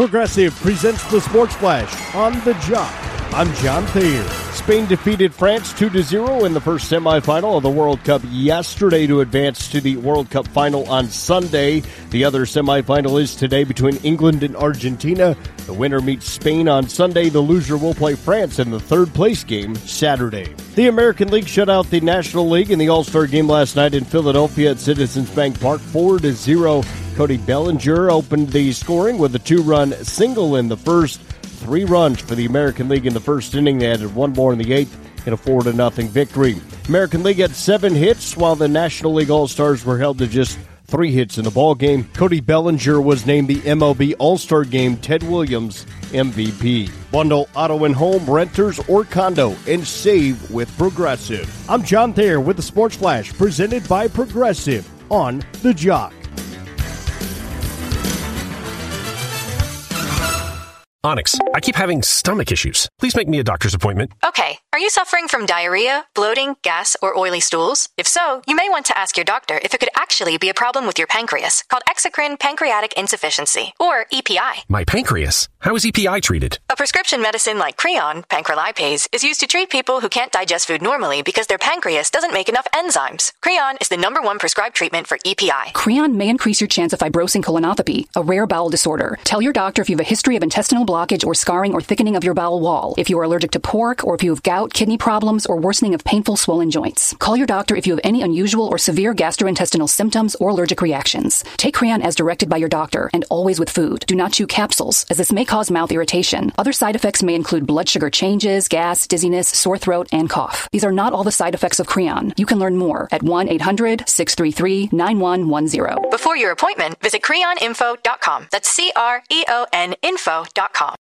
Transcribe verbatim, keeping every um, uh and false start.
Progressive presents the Sports Flash on The Jock. I'm John Thayer. Spain defeated France two to zero in the first semifinal of the World Cup yesterday to advance to the World Cup final on Sunday. The other semifinal is today between England and Argentina. The winner meets Spain on Sunday. The loser will play France in the third-place game Saturday. The American League shut out the National League in the All-Star game last night in Philadelphia at Citizens Bank Park, four to zero. Cody Bellinger opened the scoring with a two-run single in the first. Three runs for the American League in the first inning. They added one more in the eighth in a four to nothing victory. American League had seven hits, while the National League All-Stars were held to just three hits in the ballgame. Cody Bellinger was named the M L B All-Star Game Ted Williams M V P. Bundle auto and home, renters, or condo, and save with Progressive. I'm John Thayer with the Sports Flash, presented by Progressive on The Jock. Onyx, I keep having stomach issues. Please make me a doctor's appointment. Okay, are you suffering from diarrhea, bloating, gas, or oily stools? If so, you may want to ask your doctor if it could actually be a problem with your pancreas, called exocrine pancreatic insufficiency, or E P I. My pancreas? How is E P I treated? A prescription medicine like Creon, pancrelipase, is used to treat people who can't digest food normally because their pancreas doesn't make enough enzymes. Creon is the number one prescribed treatment for E P I. Creon may increase your chance of fibrosing colonopathy, a rare bowel disorder. Tell your doctor if you have a history of intestinal blockage or scarring or thickening of your bowel wall, if you are allergic to pork, or if you have gout, kidney problems, or worsening of painful swollen joints. Call your doctor if you have any unusual or severe gastrointestinal symptoms or allergic reactions. Take Creon as directed by your doctor, and always with food. Do not chew capsules, as this may cause mouth irritation. Other side effects may include blood sugar changes, gas, dizziness, sore throat, and cough. These are not all the side effects of Creon. You can learn more at one eight hundred six three three nine one one zero. Before your appointment, visit creon info dot com. That's C R E O N info dot com.